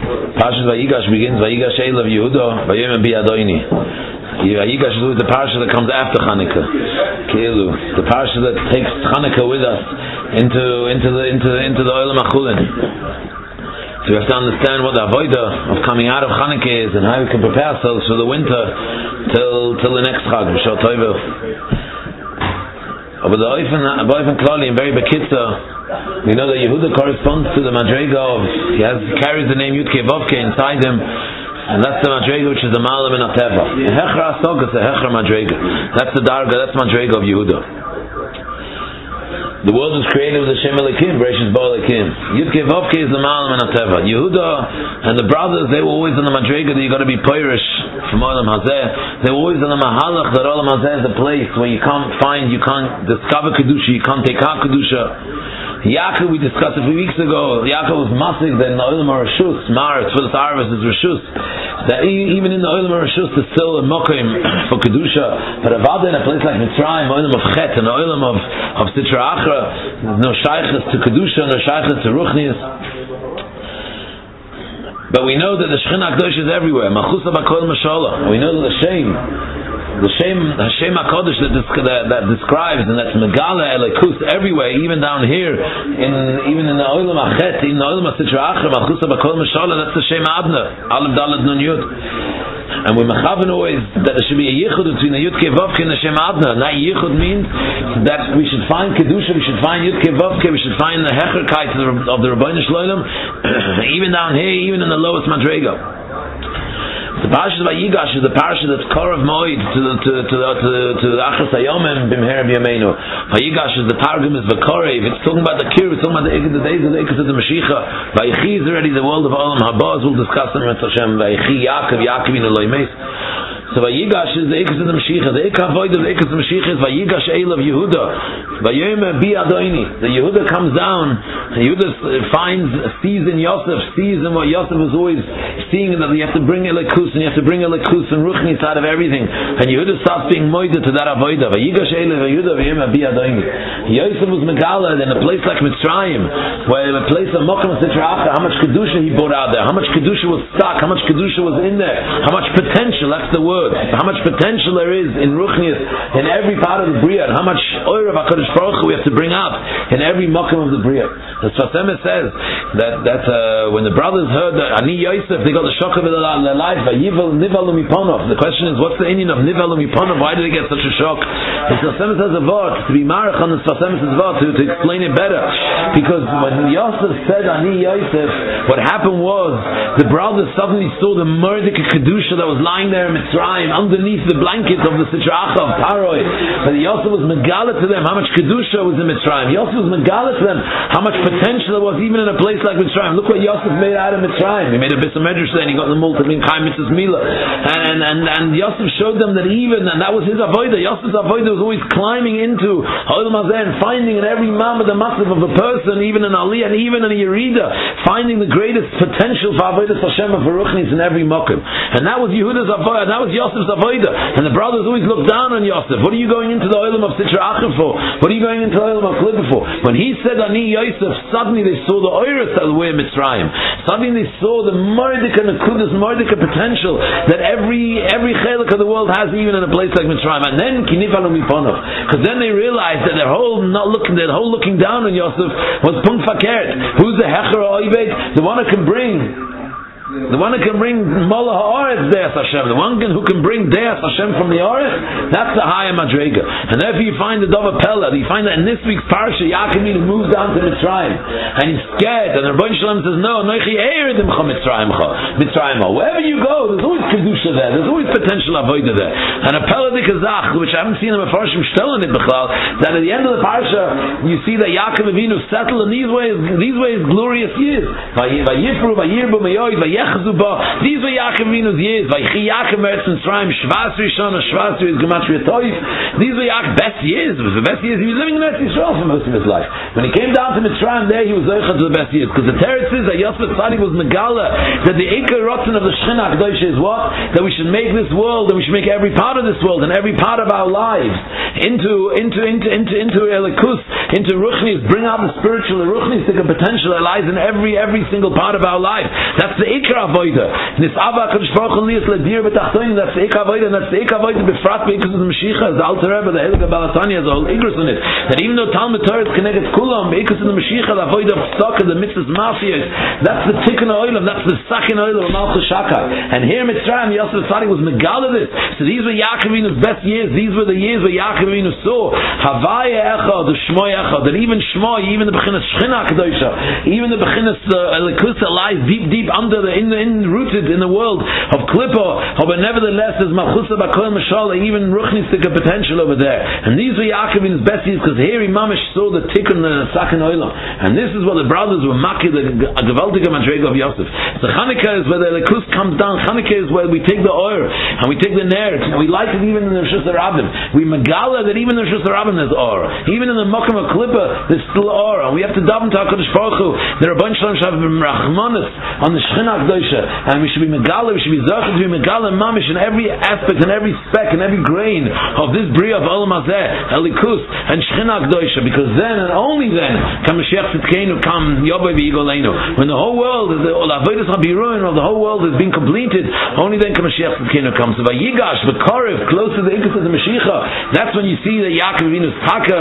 Parshas Vayigash begins Vayigash Elav Yehuda Vayom Biyadoini. Vayigash is the parsha that comes after Chanukah. Keilu, the parsha that takes Chanukah with us into the Olam HaChulin. So we have to understand what the avodah of coming out of Chanukah is and how we can prepare ourselves for the winter till the next Chag, B'Shal Toivel. But the Oifen Klali and very Bekitza, we know that Yehuda corresponds to the Madrega of, he carries the name Yudke Vovke inside him, and that's the Madrega which is the Malam in Ateva. Hechra Asogas, the Hechra Madrega. That's the Darga, that's Madrega of Yehuda. The world was created with the Shem Elikim, Bereshis Bo Elikim. Yudke Vovke is the Malam in Ateva. Yehuda and the brothers, they were always in the Madrega that you got to be Poirish from Olam Hazeh. They were always in the Mahalach that Olam Hazeh is a place where you can't discover Kedusha, you can't take out Kedusha. Yaakov, we discussed a few weeks ago, Yaakov was masig that in the Olam HaRashus, Maretz, for the Arvis is Rashus, that even in the Olam HaRashus there's still a mokim for Kedusha, but Avada in a place like Mitzrayim, Olam of Chet, and the Olam of Sitra Achra, there's no shaykhs to Kedusha, no shaykhs to Ruchnius. But we know that the Shechina HaKadosh is everywhere, Machusa B'Kol Mashallah, and we know that the Hashem HaKadosh that describes and that's Megala Elikus everywhere, even down here, even in the Olam HaChet, in the Olam HaSitra Achra, Machusa B'Kol Mashallah, that's the Shem Abna, Aleph Dalet Nun Yud. And we mechaven always that there should be a yichud between the Yudke Vovke and the Shem Abna. That yichud means that we should find Kedusha, we should find Yudke Vovke, we should find the Hecherkeit of the Rabbeinu Shloim, even down here, even in the lowest Madrega. The parsha of Vayigash is the parsha that's Korav Moed to the Achas Hayomim Bimher B'Yameinu. Vayigash is the Targum is V'Korev. It's talking about the Kir. It's talking about the days of the Ekes of the Mashiach. Vayichi is already the world of Olam Haba. We'll discuss them with Hashem. Vayichi Yaakov in Eloi Meis. So Vayigash is the Ekes of the Mashiach. The Ekavoid of the Ekes of the Mashiach is Vayigash Elav Yehuda. Vayom Biyadoini. The Yehuda comes down. Yehuda sees in Yosef, sees in what Yosef was always seeing, that you have to bring Elikus, and you have to bring Elikus and Ruchnis out of everything. And Yehuda starts being moided to that avodah. Vayigash Elav Yehuda v'yem biyadoini. Yosef was megala in a place like Mitzrayim, where a place of Mokum Sitra Achra, how much kedusha he brought out there, how much kedusha was stuck, how much kedusha was in there, how much potential. That's the word. How much potential there is in Ruchnis, in every part of the Bria, and how much oil of HaKadosh Baruch Hu we have to bring out in every Mokum of the Bria. The Sfas Emes says that when the brothers heard that Ani Yosef, they got the shock of their life. The question is, what's the Indian of Nivalu Miponov? Why did they get such a shock? The Sfas Emes has a vort to be marach on the Sfas Emes' vort to explain it better. Because when Yosef said Ani Yosef, what happened was the brothers suddenly saw the Mordecai Kedusha that was lying there in Mitzrayim underneath the blanket of the Sitra Achra of Paroi. But Yosef was megala to them how much Kedusha was in Mitzrayim. Yosef was megala to them how much potential there was even in a place like Mitzrayim. Look what Yosef made out of Mitzrayim. He made a Bissa Medrash there and he got the multi being Chaim Mitzvah Mila. And Yosef showed them that even, and that was his avodah. Yosef's avodah was always climbing into Olam Hazeh and finding in every mamad the massive of a person, even in Aliyah and even in a Yerida, finding the greatest potential for avodah Hashem and for Ruchnis in every mokum. And that was Yehuda's avodah, and that was Yosef's avodah. And the brothers always looked down on Yosef. What are you going into the Olam of Sitra Achra for? What are you going into the Olam of Klippa for? When he said Ani Yosef, suddenly they saw the Oiris that were in Mitzrayim. Suddenly they saw the Mordecai Nekudas, Mordecai potential that every chelik of the world has, even in a place like Mitzrayim. And then Kinivalu Miponov, because then they realized that their whole looking down on Yosef was Punkt Fakert. Who's the Hecher Oived? The one who can bring Mola Ha'aretz Deas Hashem, the one who can bring Deas Hashem from the Aretz, that's the higher Madrega. And therefore you find the Dova Pella, you find that in this week's Parsha, Yaakov moves down to Mitzrayim, and he's scared, and the Rebbeinu Shalom says, no, Noichi Eiridimcha Mitzrayim. Wherever you go, there's always Kedusha there, there's always potential Avodah there. And a Pella Dikazach, which I haven't seen in the Farshim Shtelin it Bechlal, that at the end of the Parsha, you see that Yaakov Avinu settled in these ways glorious years. Vayifru, Vayirbu, Mayoid, these were Yaakov Avinu's years. Vaychi Yaakov Eretz Mitzrayim, Shvas Rishona, Shvas is Gematria Toif. These were Yaakov's best years. It was the best years. He was living in Eretz Yisrael for most of his life. When he came down to Mitzrayim, there he was Zochah to the best years. Because the Teretz is that Yosef Tzadi was Megala, that the Eker Rotzen of the Shechina HaKadosh is what? That we should make this world, that we should make every part of this world and every part of our lives into Elikus, into Ruchnis, bring out the spiritual, the Ruchnis, the potential that lies in every single part of our life. That's the Eker Ikar Avoida. Nisava HaKadosh Baruch Hu Lias Ledir B'Tachtonim. That's the Ikar Avoida, and that's the Ikar Avoida B'Frat B'Ikras of the Mashiach, the Alter Rebbe, the Heilige Balatanya, the whole Igros on it. That even though Talmud Torah is connected Kulam, B'Ikras of the Mashiach, the Avoida of Tzedakah, the Mitzvahs Mafiyos, that's the Tikkun Oilam, that's the Sakin Oilam of Malchus Shaka. And here in Mitzrayim, Yosef Tzaddik was Megala this. So these were Yaakov Avinu's best years. These were the years where Yaakov Avinu saw Havaya Echad, the Shmoy Echad, that even Shmoy, even the Bechinas Shechina Kedosha, even the Bechinas Elikusa lies deep under rooted in the world of Klippa, but nevertheless there's Malchusa Bakol Mashallah, even Ruchnistic potential over there. And these were Yaakov Avinu's best years, because here he mamish saw the Tikkun Sakin Oilam. And this is what the brothers were Maki, the Gewaltige Madrega of Yosef. So Chanukah is where the Elikus comes down. Chanukah is where we take the oil and we take the ner. We like it even in the Rishus Harabim. We megala that even in the Rishus Harabim there's or. Even in the Mokum of Klippa there's still or. And we have to daven to HaKadosh Baruch Hu. There are a bunch of Rachmanis on the Shechina Kedosha, and we should be megala. We should be zochet to be megala mamish in every aspect and every speck and every grain of this bria of Olam Hazeh, Elikus and Shechina Kedosha. Because then and only then can Mashiach Tzidkeinu come Yobei v'Yigoleinu. When the whole world is the Avodas HaBiruin of the whole world has been completed, only then can Mashiach Tzidkeinu come. So by Yigash, B'Korev, close to the Ikus of the Mashiach, that's when you see that Yaakov Avinu's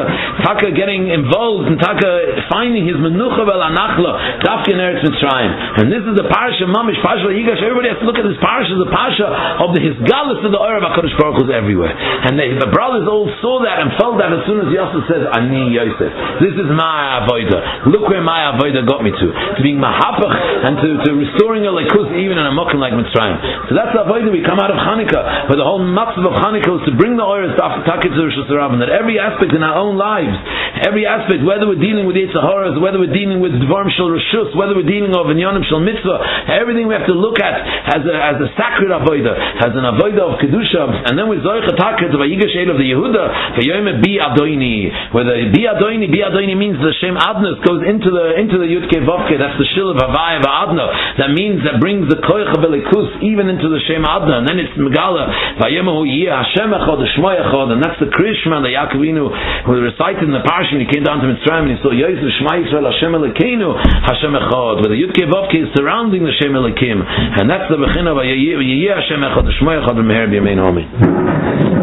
Taka getting involved and Taka finding his Menucha Vel Anachla, Dafke in Eretz Mitzrayim. And this is the Parasha Mamish, Parasha Yigash. Everybody has to look at this Parasha, the Parasha of the Hisgalus of the Oyer of HaKadosh Baruch Hu is everywhere. And the brothers all saw that and felt that as soon as Yosef says, Ani Yosef, this is my Avodah. Look where my Avodah got me to being Mahapach and to restoring a Lekus even in a Mokum like Mitzrayim. So that's the Avodah we come out of Chanukah. But the whole matzav of Chanukah is to bring the Oyer to Takit to Rishus Harabim, that every aspect in our own lives, every aspect, whether we're dealing with Yetzer Hara, whether we're dealing with Dvarim Shel Rishus, whether we're dealing with Inyanim Shel Mitzvah, everything we have to look at as a sacred Avodah, as an Avodah of Kedusha, and then with Zoich Takit of Yigash El of the Yehuda, V'yoyim Bi Adoini, where the Bi Adoini means the Shem Adnos goes into the Yudke Vovke, that's the Shil of Havaya V'Adno, that means that brings the Koich of Elikus even into the Shem Adno, and then it's Megala, V'yomahu Yeh Hashem Echad, Shmoy Echad, and that's the Krishma that Yaakov Avinu who recited in the Parsha when he came down to Mitzrayim and he saw Yosef Shema Yisrael Hashem Elokeinu Hashem Echad, where the Yudke Vovke is surrounding the Shem Elokim, and that's the Bechina of Yeh Hashem Echad, Shmoy Echad, Meher B'Yameinu Amen.